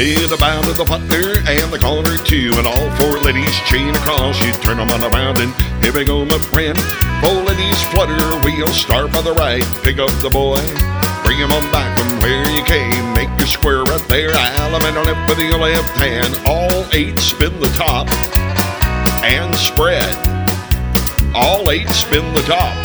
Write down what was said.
Head about at the partner and the corner too, and all four ladies chain across. You turn them on around and here we go, my friend. Four ladies flutter, we'll start by the right. Pick up the boy, bring him on back from where you came. Make your square right there, element on left with your left hand. All eight spin the top and spread. All eight spin the top